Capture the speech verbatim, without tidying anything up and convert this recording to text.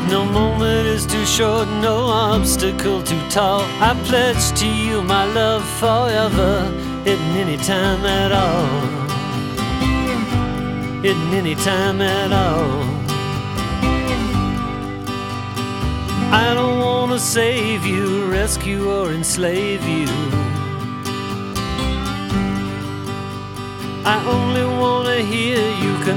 No moment is too short, no obstacle too tall. I pledge to you my love forever, hidden any time at all, hidden any time at all. I don't want to save you, rescue or enslave you. I only want to hear you